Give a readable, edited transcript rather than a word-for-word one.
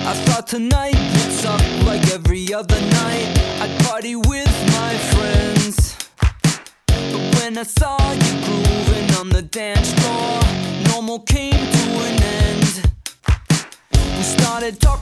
I thought tonight would suck like every other night. I'd party with my friends, but when I saw you grooving on the dance floor, normal came to an end. We started talking